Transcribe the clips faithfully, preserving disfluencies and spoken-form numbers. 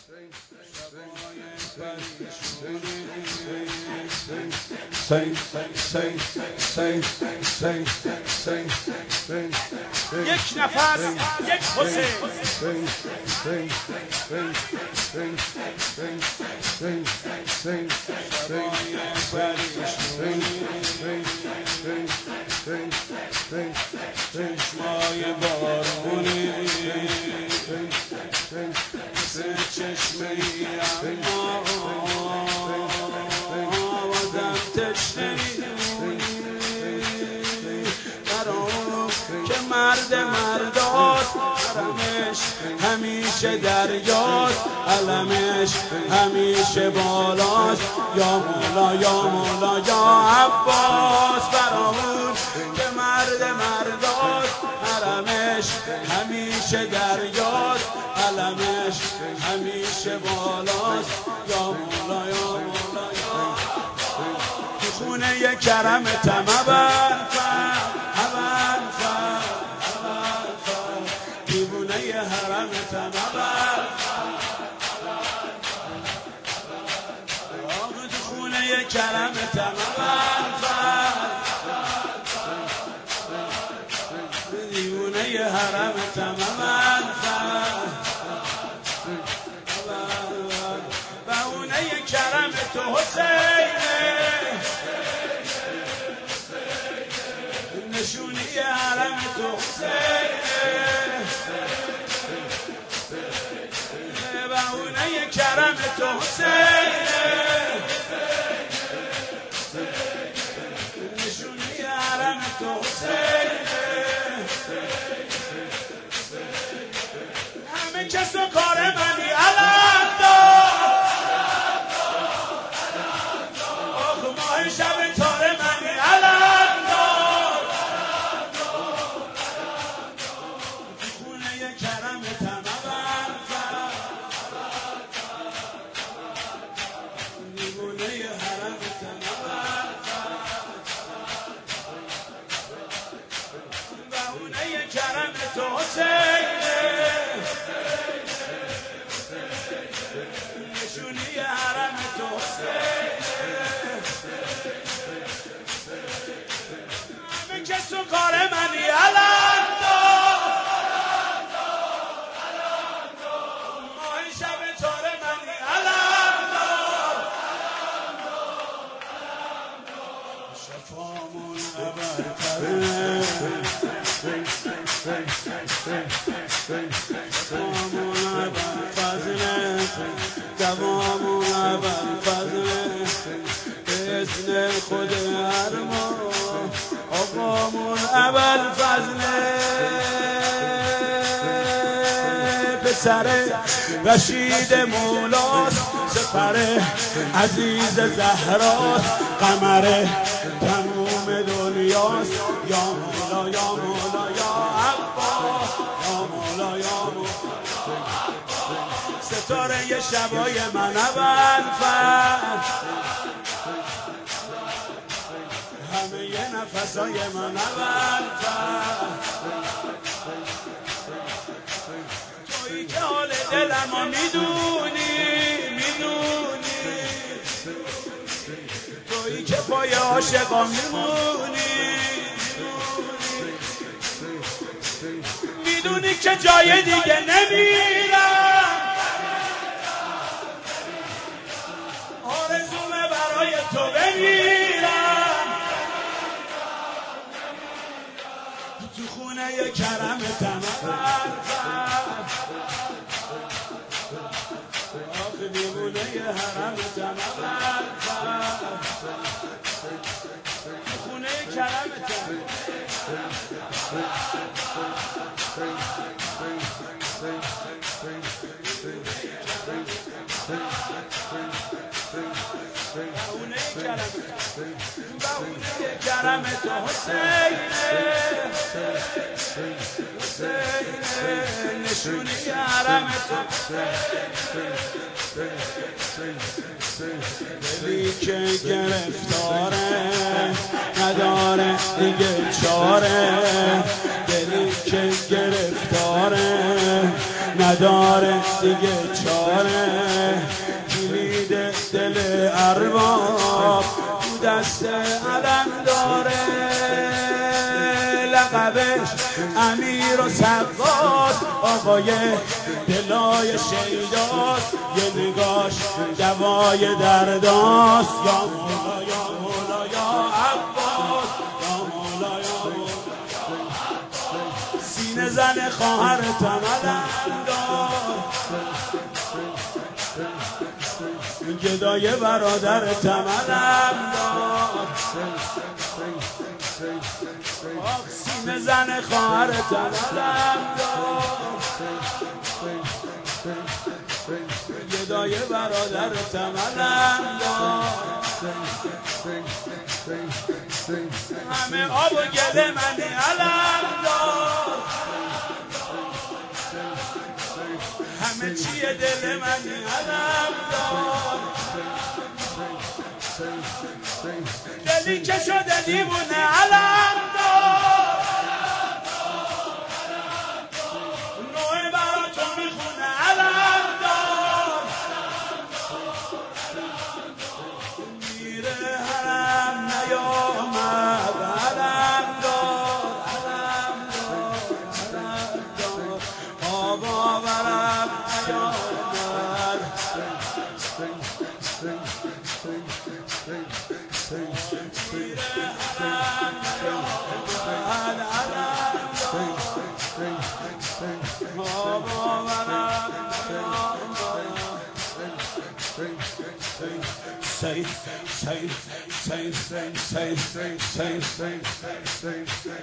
یک نفس یک حسین چشمای بارونی چشمه ای اما آدم تشنه‌ای برام که مرد مرداست علمش همیشه دریاست علمش همیشه بالاست یا مولا یا مولا یا عباس برامون که مرد مرداست علمش همیشه دریاست علمش همیشه بالاست یا مولا یا مولا یا تو خونه ی کرم تمبر هبر دیوونه ی حرم تمبر تو خونه ی کرم تمبر دیوونه ی حرم تمبر بهونه ی کرم تو حسینه نشونی حرم تو حسینه بهونه ی کرم تو حسینه نشونی حرم تو حسینه همه کس و کار منی علم دار آخ ماه شب تار منی علم دار خونه ی کرم تمبر دیوونه ی حرم تمبر بهونه ی کرم تو حسینه نشونی حرم تو حسینه همه کس و کار منی علم دار ماه شب تار منی علم دار شفامون ابرفره شفامون ابرفزله دوامون ابرفزله بسن خود ارما آقامون ابرفزله پسر رشید مولاست سپر عزیز زهراست قمر تموم دنیاست یا مولا یا مولا یا عباس یا مولا یا مولا ستاره ی شبای من ابرفز همه ی نفسای من ابرفز تویی که حال دلمو میدونی میدونی تویی که پای عاشقا میمونی میدونی که جای دیگه نمیرم آرزومه برای تو بمیرم تو خونه ی کرم تمبر آخ دیوونه ی حرم تمبر تو خونه ی کرم تمبر بهونه ی کرم تو حسینه حسینه نشونی حرم تو دلی که گرفتاره نداره دیگه چاره دلی که گرفتاره نداره دیگه چاره کلید دل ارباب تو دست علم داره لقبش امیر و سقاط آقای دلای شیداست یه نگاش دوای درداست یا مولا یا مولا یا عباس یا مولا یا مولا سینه زن خواهر تملم دار گدای برادر تملم دار سینه زن خواهر تملم دار گدای برادر تملم دار همه آب و گل منی علم دار همه چیه دل منی علم دار دلی که شده دیوونه علم دار نوع برا تو میخونه علم دار میره حرم نیامد علم دار علم دار علم دار آبا برم نیامد میره حرم نیامد علم دار آبا برم Say, say, say, say, say, say, say, say, say,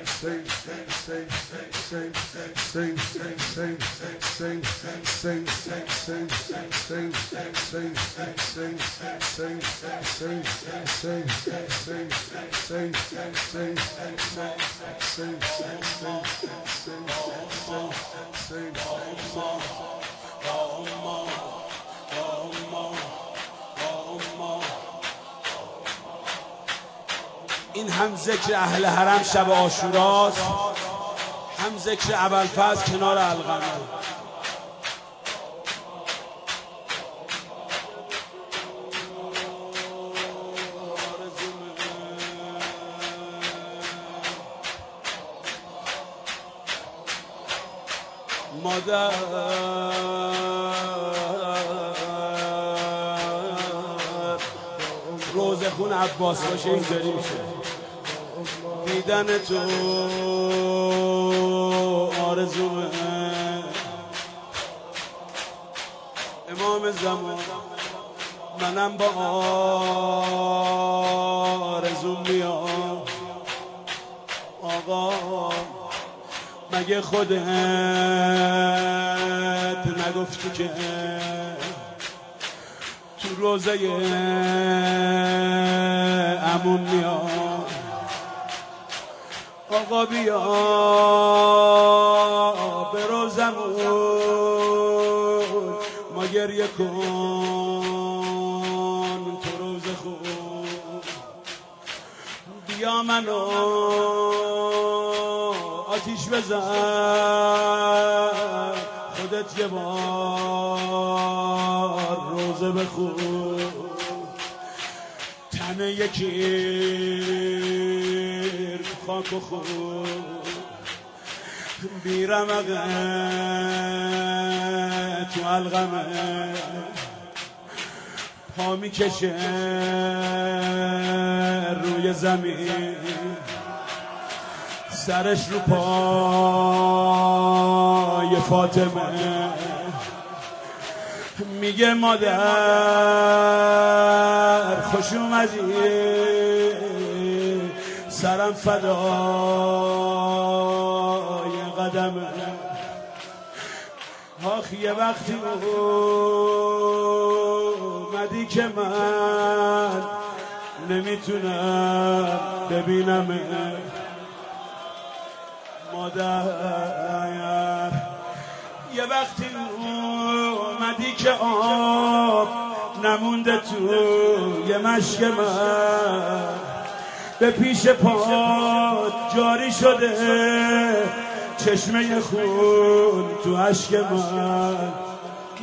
این هم ذکر اهل حرم شب عاشوراست هم ذکر ابوالفضل کنار القمه مادر روزه خون عباس باشه اینطوری میشه دیدن تو آرزومه امام زمان منم با آرزوم میام آقا مگه خودت نگفتی که تو روزه عموم میام آقا بیا به روزمون ما گریه کن تو روز خوب بیا منو آتیش بزن خودت یه بار روزه بخون تن یکی خاک و خون بیرمقه تو القمه پا میکشه روی زمین سرش رو پای فاطمه میگه مادر خوش اومدی سرم فدای قدمه آخ یه وقتی اومدی که من نمیتونم ببینم مادر یه وقتی اومدی که آب نمونده تو یه مشک من به پیش پات جاری شده چشمه خون تو اشک من